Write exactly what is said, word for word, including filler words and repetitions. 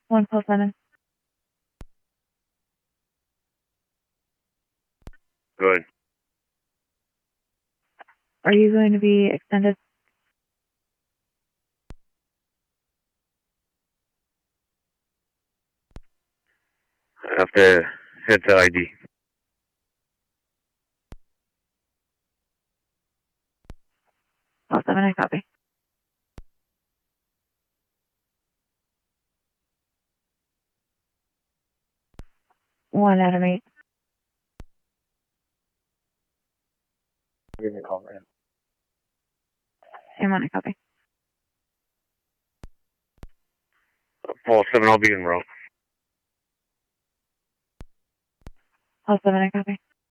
One call seven. Good. Are you going to be extended? I have to head to I D. Call seven, I copy. One out of eight. Give me a call, man. Same one, I copy. Paul seven, I'll be in row. Call seven, I copy.